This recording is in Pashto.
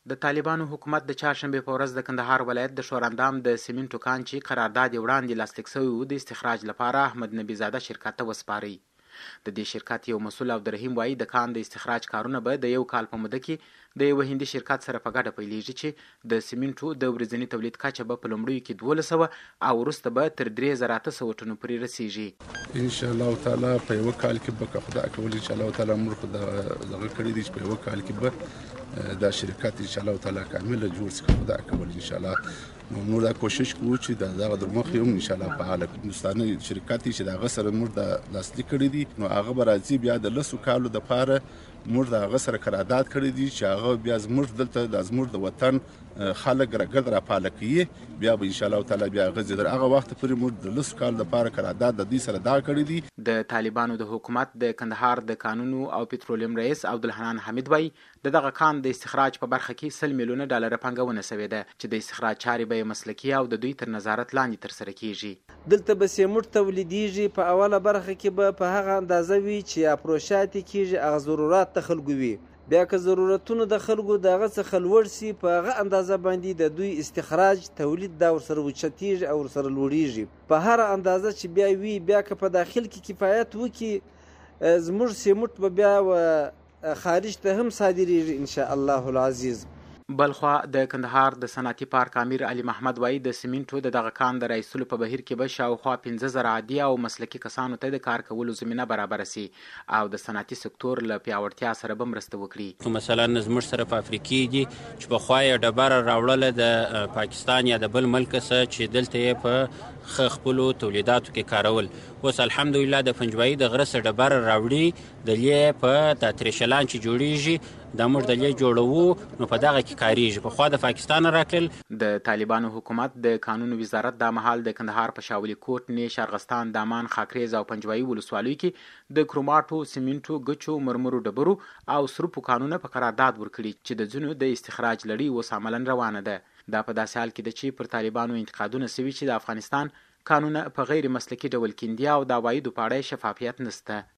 د طالبانو حکومت د چهارشنبې په ورځ د کندهار ولایت د شوراندام د سیمنټو کان چې قرارداد یې وړاندې لاسلیک شوی و د استخراج لپاره احمد نبي زاده شرکت ته وسپارئ. د دې شرکت یو مسؤل عبدالرحیم وایي د کان د استخراج کارونه به د 1 کال په موده کې د یو هندي شرکت سره په ګډه پیلیږي چې د سیمنټو د ورځني تولید کچه به په لومړیو کې 1200 او وروسته به تر 3800 ټنو پورې رسیږي. ان شاء الله تعالی په یو کال کې به خدای کول ان شاء الله تعالی موږ دغه کړی دي چې په یو کال کې به دا شرکت ان شاء الله تعالی کامل جوړ شي. خدای کول ان شاء الله موږ دا کوشش کوو چې دغه د مخ یو ان شاء الله فعال هندوستاني شرکت چې دغه سره موږ د لاسلیک کړی دي نو هغه به راځي بیا د 10 کالو د پاره موږ دغه سره قرارداد کړی دي چې هغه بیا زموږ دلته د زموږ د وطن خلک راګرد را پاله کوي بیا به ان شاء الله تعالی بیا غزي در هغه وخت پورې موږ د 10 کال لپاره قرارداد د دې سره دا کړی دي. د طالبانو د حکومت د کندهار د قانونو او پټرولیم رئیس عبدالحنان حمید وایي دغه کان د استخراج په برخه کې 100 میلیونه ډالر پانګونه شوې ده چې د استخراج چارې به مسلکي او د دوی تر نظارت لاندې ترسره کیږي. دلته به سیمنټ تولیدیږي په اوله برخه کې به په هغه اندازه وي چې اپروشات کیږي هغه ضرورت د خلکو وي بیا که ضرورتونه د خلکو دغه څخه لوړ سي په هغه اندازه باندې د دوی استخراج تولید دا ورسره وچتیږي او ورسره لوړیږي په هر اندازه چې بیا وي بیا که په داخل کې کفایت وکړي زموږ سیمنټ به بیا خارج ته هم صادریږي ان شاء الله العزیز. بلخوا د کندهار د صنعتي پارک امیر علي محمد وایي د سیمنټو د دغه کان د رئیسولو په بهیر کې به شاوخوا 15000 عادي او مسلکي کسانو ته د کار کولو زمینه برابر سي او د صنعتي سکتور له پیاوړتیا سره به مرسته وکړي. مثلا زموږ سره په افریقې دي چې پخوا یې ډبره راوړله د پاکستان یا د بل ملک څخه چې دلته یې په خپلو تولیداتو کې کارول. اوس الحمدلله د پنجوایي د غره څخه ډبره راوړي د لې په تاتریشلان چې جوړیږي دا موږ د لې جوړوو نو په دغه کې کاریږي. پخوا د پاکستان راکړل. د طالبانو حکومت د قانونو وزارت د مهال د کندهار په شاولي کوټ نیش ارغستان دامان خاکریز او پنجوایي ولسوالیو کې د کروماټو سیمنټو ګچو مرمرو ډبرو او سرپو قانونه په قرارداد ورکړي چې د ځینو د استخراج لړۍ اوس عملاً روانه ده. دا په داسې حال کې ده چې پر طالبانو انتقادونه سوي چې د افغانستان قانونه په غیر مسلکي ډول کیندي او د عوایدو په اړه شفافیت نشته.